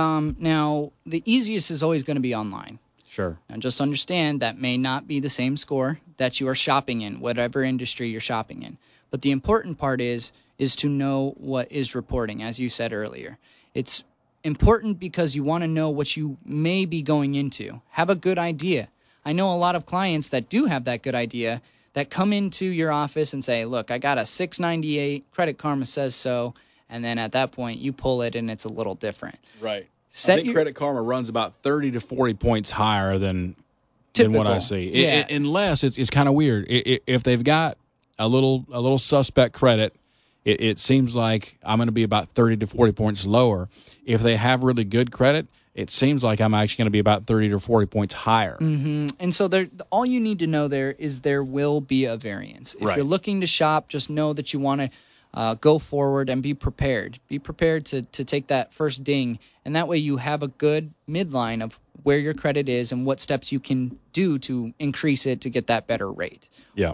C: Now, the easiest is always going to be online.
B: Sure.
C: Now, just understand that may not be the same score that you are shopping in, whatever industry you're shopping in. But the important part is to know what is reporting, as you said earlier. It's important because you want to know what you may be going into. Have a good idea. I know a lot of clients that do have that good idea that come into your office and say, look, I got a 698, Credit Karma says so, and then at that point you pull it and it's a little different.
B: Right. I think Credit Karma runs about 30 to 40 points higher than what I see.
C: Yeah.
B: Unless it's kind of weird. If they've got a little suspect credit, it seems like I'm going to be about 30 to 40 points lower. If they have really good credit, it seems like I'm actually going to be about 30 to 40 points higher.
C: Mm-hmm. And so all you need to know there is there will be a variance. If you're looking to shop, just know that you want to go forward and be prepared. Be prepared to take that first ding, and that way you have a good midline of where your credit is and what steps you can do to increase it to get that better rate.
B: Yeah.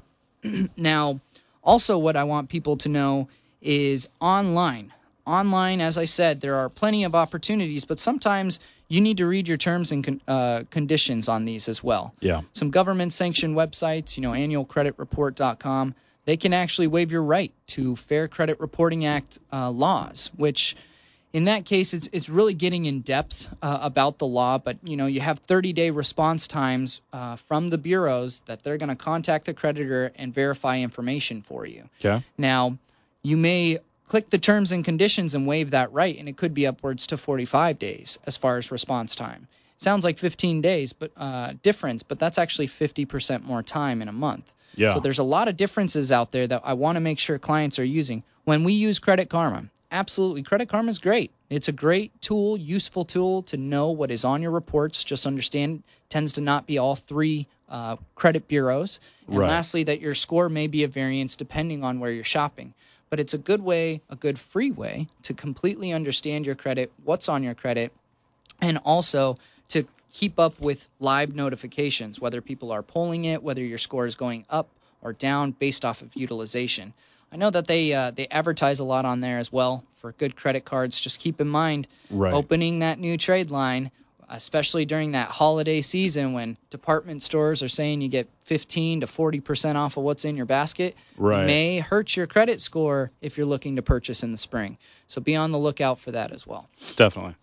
C: Now, also what I want people to know is online. Online, as I said, there are plenty of opportunities, but sometimes you need to read your terms and conditions on these as well.
B: Yeah.
C: Some government-sanctioned websites, annualcreditreport.com, they can actually waive your right to Fair Credit Reporting Act laws, which in that case it's really getting in depth about the law. But, you have 30-day response times from the bureaus that they're going to contact the creditor and verify information for you.
B: Okay.
C: Now, you may click the terms and conditions and waive that right, and it could be upwards to 45 days as far as response time. Sounds like 15 days, but difference, but that's actually 50% more time in a month.
B: Yeah.
C: So there's a lot of differences out there that I want to make sure clients are using. When we use Credit Karma, absolutely, Credit Karma is great. It's a great tool, useful tool to know what is on your reports. Just understand, tends to not be all three credit bureaus. And lastly, that your score may be a variance depending on where you're shopping. But it's a good way, a good free way to completely understand your credit, what's on your credit, and also to keep up with live notifications, whether people are pulling it, whether your score is going up or down based off of utilization. I know that they advertise a lot on there as well for good credit cards. Just keep in mind, opening that new trade line, especially during that holiday season when department stores are saying you get 15 to 40% off of what's in your basket, may hurt your credit score if you're looking to purchase in the spring. So be on the lookout for that as well.
B: Definitely.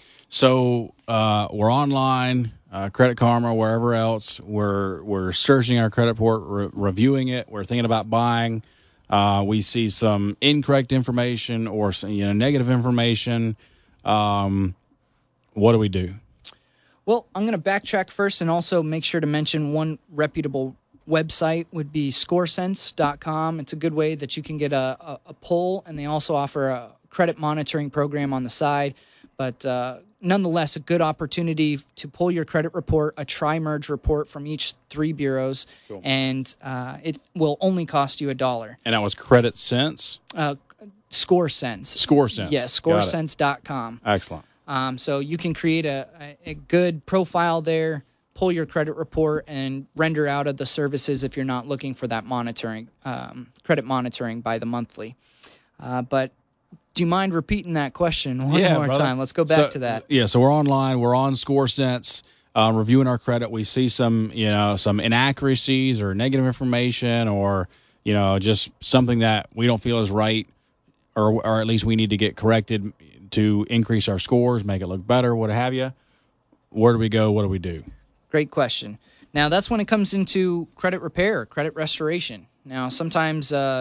B: So we're online, Credit Karma, wherever else. We're searching our credit report, reviewing it. We're thinking about buying. We see some incorrect information or some, negative information. What do we do?
C: Well, I'm going to backtrack first and also make sure to mention one reputable website would be scoresense.com. It's a good way that you can get a poll, and they also offer a credit monitoring program on the side. But nonetheless, a good opportunity to pull your credit report, a tri-merge report from each three bureaus, and it will only cost you $1.
B: And that was Credit Sense?
C: ScoreSense.
B: ScoreSense.
C: Yes, scoresense.com.
B: Excellent.
C: So you can create a good profile there, pull your credit report, and render out of the services if you're not looking for that monitoring, credit monitoring by the monthly. But do you mind repeating that question one more time? Let's go back to that.
B: Yeah, so we're online. We're on ScoreSense, reviewing our credit. We see some inaccuracies or negative information or, just something that we don't feel is right or at least we need to get corrected to increase our scores, make it look better, what have you. Where do we go? What do we do?
C: Great question. Now, that's when it comes into credit repair, credit restoration. Now, sometimes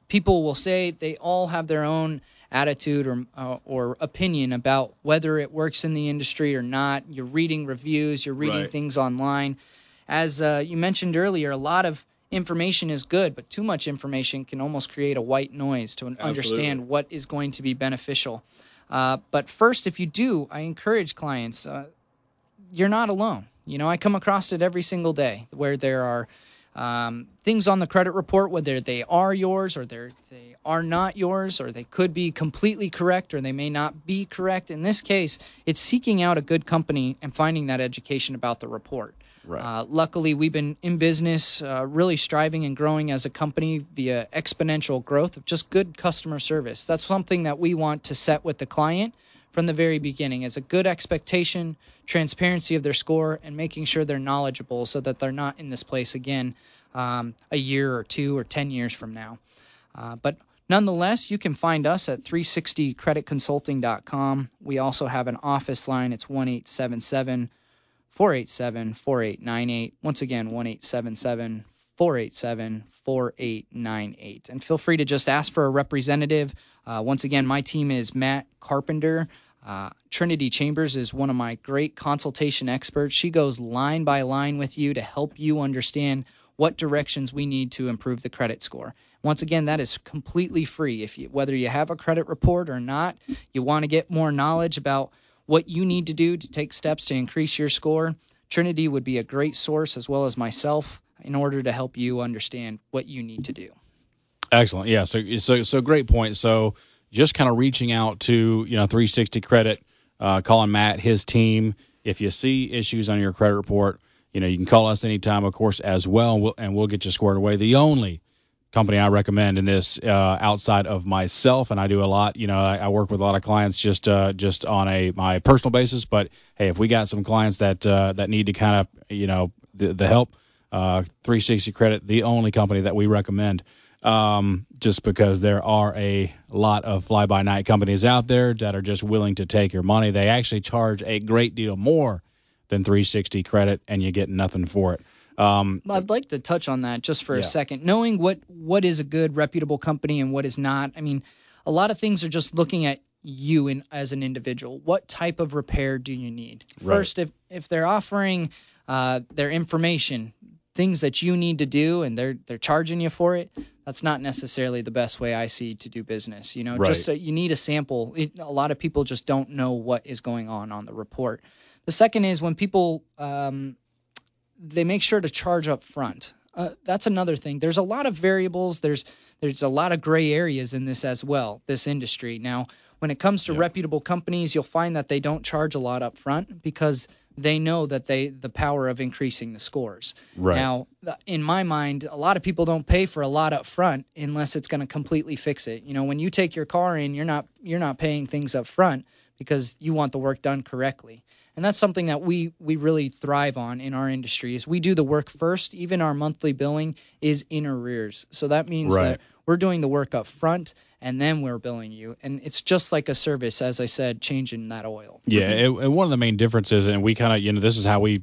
C: people will say they all have their own attitude or opinion about whether it works in the industry or not. You're reading reviews, you're reading things online. As you mentioned earlier, a lot of information is good, but too much information can almost create a white noise to understand what is going to be beneficial. But first, if you do, I encourage clients, you're not alone. I come across it every single day where there are things on the credit report, whether they are yours or they are not yours, or they could be completely correct or they may not be correct. In this case, it's seeking out a good company and finding that education about the report.
B: Right.
C: Luckily, we've been in business, really striving and growing as a company via exponential growth of just good customer service. That's something that we want to set with the client from the very beginning, is a good expectation, transparency of their score, and making sure they're knowledgeable so that they're not in this place again a year or 2 or 10 years from now. But nonetheless, you can find us at 360creditconsulting.com. We also have an office line. It's 1-877-487-4898. Once again, 1-877-487-4898. And feel free to just ask for a representative. Once again, my team is Matt Carpenter. Trinity Chambers is one of my great consultation experts. She goes line by line with you to help you understand what directions we need to improve the credit score. Once again, that is completely free. Whether you have a credit report or not, you want to get more knowledge about what you need to do to take steps to increase your score, Trinity would be a great source, as well as myself, in order to help you understand what you need to do.
B: Excellent. Yeah. So great point. So just kind of reaching out to 360 Credit, calling Matt, his team. If you see issues on your credit report, you can call us anytime, of course, as well, and we'll get you squared away. The only company I recommend in this, outside of myself, and I do a lot, I work with a lot of clients just on my personal basis, but hey, if we got some clients that need to kind of, the help, 360 Credit, the only company that we recommend, just because there are a lot of fly-by-night companies out there that are just willing to take your money. They actually charge a great deal more than 360 Credit, and you get nothing for it.
C: I'd like to touch on that just for a second. Knowing what is a good, reputable company and what is not. I mean, a lot of things are just looking at you as an individual. What type of repair do you need?
B: Right.
C: First, if they're offering their information, things that you need to do, and they're charging you for it, that's not necessarily the best way I see to do business.
B: Right.
C: Just you need a sample. A lot of people just don't know what is going on the report. The second is when people they make sure to charge up front. That's another thing. There's a lot of variables. There's a lot of gray areas in this as well, this industry. Now, when it comes to reputable companies, you'll find that they don't charge a lot up front because they know that the power of increasing the scores.
B: Right.
C: Now, in my mind, a lot of people don't pay for a lot up front unless it's going to completely fix it. When you take your car in, you're not paying things up front because you want the work done correctly. And that's something that we really thrive on in our industry is we do the work first. Even our monthly billing is in arrears. So that means that we're doing the work up front and then we're billing you. And it's just like a service, as I said, changing that oil.
B: Yeah. And one of the main differences, and we kind of, this is how we,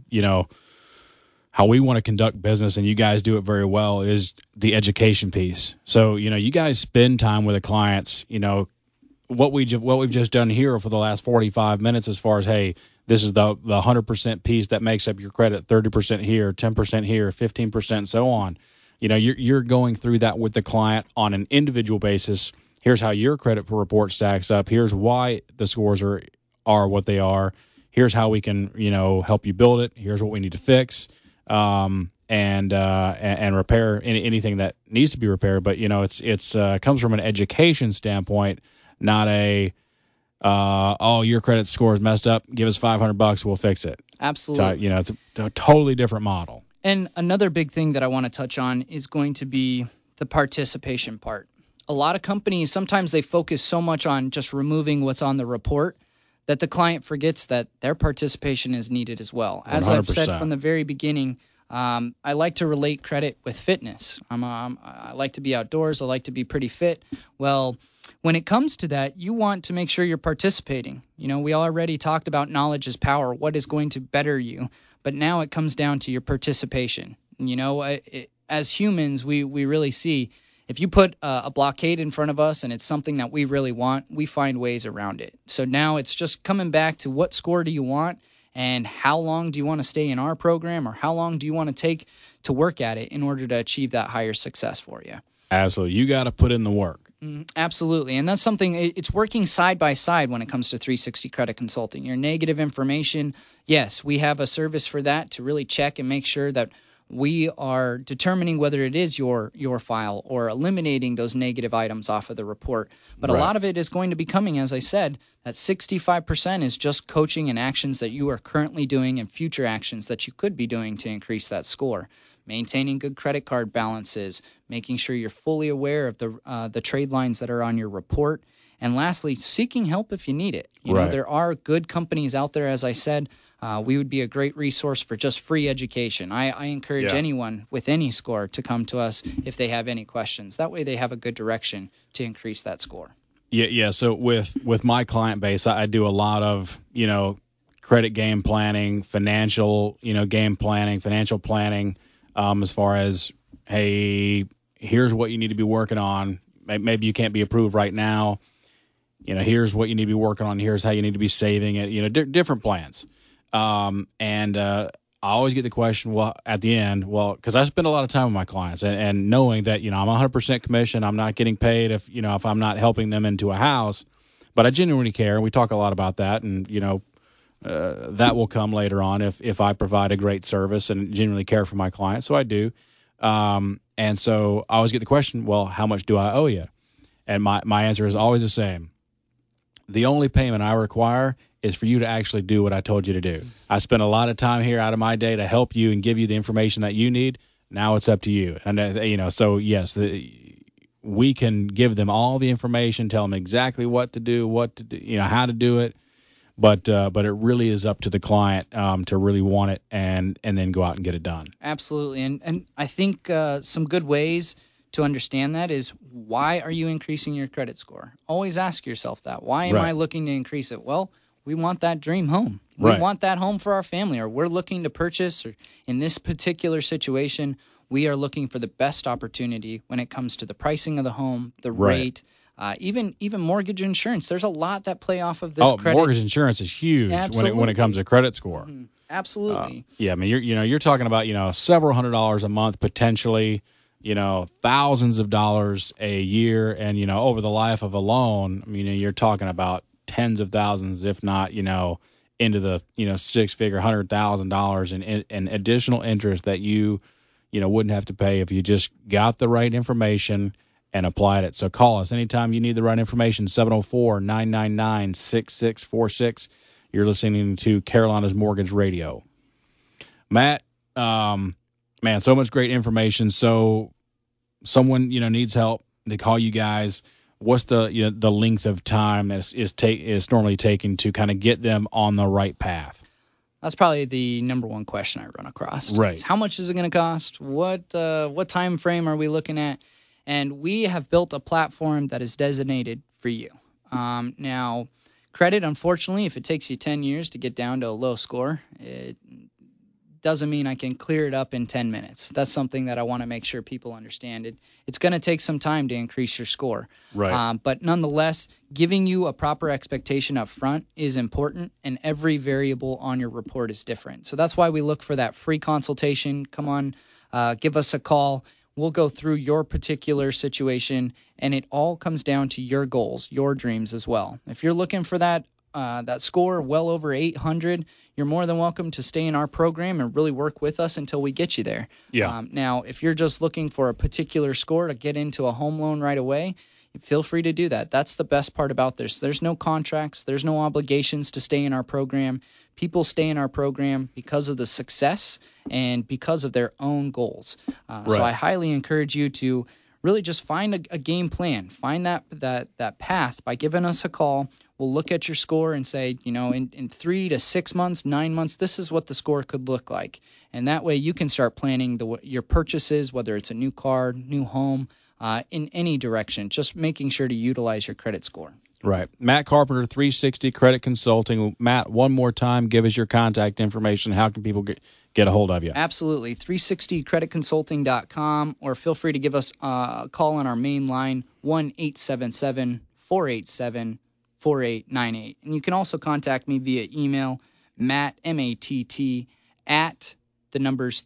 B: how we want to conduct business, and you guys do it very well, is the education piece. So, you guys spend time with the clients, what we've just done here for the last 45 minutes as far as, hey, this is the 100% piece that makes up your credit, 30% here, 10% here, 15%, so on. You're going through that with the client on an individual basis. Here's how your credit report stacks up. Here's why the scores are what they are. Here's how we can, help you build it. Here's what we need to fix, and repair anything that needs to be repaired. But it's comes from an education standpoint, not a your credit score is messed up, give us $500, we'll fix it.
C: Absolutely.
B: It's a totally different model.
C: And another big thing that I want to touch on is going to be the participation part. A lot of companies, sometimes they focus so much on just removing what's on the report that the client forgets that their participation is needed as well. As 100%. I've said from the very beginning, I like to relate credit with fitness. I like to be outdoors. I like to be pretty fit. Well, when it comes to that, you want to make sure you're participating. We already talked about knowledge is power, what is going to better you. But now it comes down to your participation. As humans, we really see if you put a blockade in front of us and it's something that we really want, we find ways around it. So now it's just coming back to what score do you want and how long do you want to stay in our program, or how long do you want to take to work at it in order to achieve that higher success for you.
B: Absolutely. You got to put in the work.
C: Absolutely. And that's something, it's working side by side when it comes to 360 Credit Consulting. Your negative information, yes, we have a service for that to really check and make sure that we are determining whether it is your file or eliminating those negative items off of the report. But
B: Right.
C: A lot of it is going to be coming, as I said, that 65% is just coaching and actions that you are currently doing and future actions that you could be doing to increase that score. Maintaining good credit card balances, making sure you're fully aware of the trade lines that are on your report, and lastly, seeking help if you need it. You know,
B: Right.
C: there are good companies out there, as I said. We would be a great resource for just free education. I encourage anyone with any score to come to us if they have any questions. That way they have a good direction to increase that score.
B: Yeah. So with my client base, I do a lot of, credit game planning, financial, game planning, financial planning, as far as, hey, here's what you need to be working on. Maybe you can't be approved right now. Here's what you need to be working on. Here's how you need to be saving it, different plans. I always get the question, at the end, because I spend a lot of time with my clients and knowing that, I'm 100% commission, I'm not getting paid if I'm not helping them into a house, but I genuinely care. And we talk a lot about that, and, that will come later on if I provide a great service and genuinely care for my clients. So I do. And so I always get the question, how much do I owe you? And my answer is always the same. The only payment I require is for you to actually do what I told you to do. I spend a lot of time here out of my day to help you and give you the information that you need. Now it's up to you. And, so yes, we can give them all the information, tell them exactly what to do, how to do it. But it really is up to the client to really want it and then go out and get it done.
C: Absolutely. And I think some good ways to understand that is, why are you increasing your credit score? Always ask yourself that. Why am I looking to increase it? Well, we want that dream home. We want that home for our family, or we're looking to purchase, or in this particular situation, we are looking for the best opportunity when it comes to the pricing of the home, the rate, even mortgage insurance. There's a lot that play off of this credit.
B: Mortgage insurance is huge when it comes to credit score.
C: Mm-hmm. Absolutely.
B: I mean, you're talking about, several $100s a month potentially, thousands of dollars a year, and, over the life of a loan, I mean, you're talking about tens of thousands, if not, into the, six-figure $100,000 in additional interest that you wouldn't have to pay if you just got the right information and applied it. So call us anytime you need the right information, 704-999-6646. You're listening to Carolina's Mortgage Radio. Matt, man, so much great information. So someone, needs help, they call you guys. What's the length of time that is normally taken to kind of get them on the right path?
C: That's probably the number one question I run across.
B: Right.
C: How much is it going to cost? What time frame are we looking at? And we have built a platform that is designated for you. Now, credit, unfortunately, if it takes you 10 years to get down to a low score, it doesn't mean I can clear it up in 10 minutes. That's something that I want to make sure people understand. It's going to take some time to increase your score.
B: Right.
C: But nonetheless, giving you a proper expectation up front is important, and every variable on your report is different. So that's why we look for that free consultation. Come on, give us a call. We'll go through your particular situation, and it all comes down to your goals, your dreams as well. If you're looking for that score well over 800, you're more than welcome to stay in our program and really work with us until we get you there.
B: Yeah.
C: Now, if you're just looking for a particular score to get into a home loan right away, feel free to do that. That's the best part about this. There's no contracts. There's no obligations to stay in our program. People stay in our program because of the success and because of their own goals. So I highly encourage you to really just find a game plan. Find that path by giving us a call. We'll look at your score and say, in 3 to 6 months, 9 months, this is what the score could look like. And that way you can start planning your purchases, whether it's a new car, new home, in any direction, just making sure to utilize your credit score.
B: Right. Matt Carpenter, 360 Credit Consulting. Matt, one more time, give us your contact information. How can people get a hold of you?
C: Absolutely. 360creditconsulting.com, or feel free to give us a call on our main line, 1-877-487-4898. And you can also contact me via email, Matt, M-A-T-T, at the numbers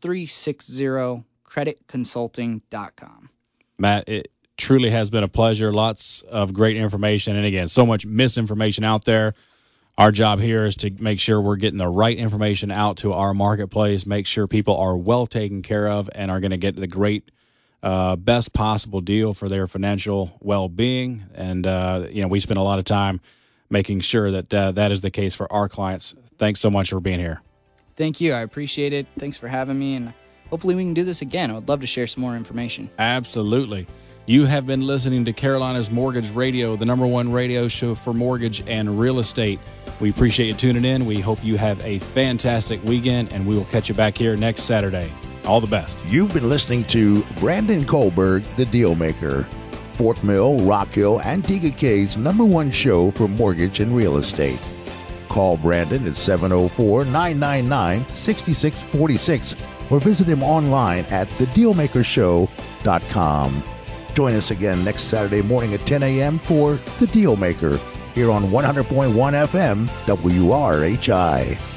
C: 360creditconsulting.com.
B: Matt, it truly has been a pleasure. Lots of great information. And again, so much misinformation out there. Our job here is to make sure we're getting the right information out to our marketplace, make sure people are well taken care of and are going to get the great, best possible deal for their financial well-being. And, we spend a lot of time making sure that that is the case for our clients. Thanks so much for being here.
C: Thank you. I appreciate it. Thanks for having me. And hopefully we can do this again. I would love to share some more information.
B: Absolutely. You have been listening to Carolina's Mortgage Radio, the #1 radio show for mortgage and real estate. We appreciate you tuning in. We hope you have a fantastic weekend, and we will catch you back here next Saturday. All the best.
A: You've been listening to Brandon Kohlberg, the Deal Maker, Fort Mill, Rock Hill, and TKK's #1 show for mortgage and real estate. Call Brandon at 704-999-6646 or visit him online at thedealmakershow.com. Join us again next Saturday morning at 10 a.m. for The Deal Maker here on 100.1 FM WRHI.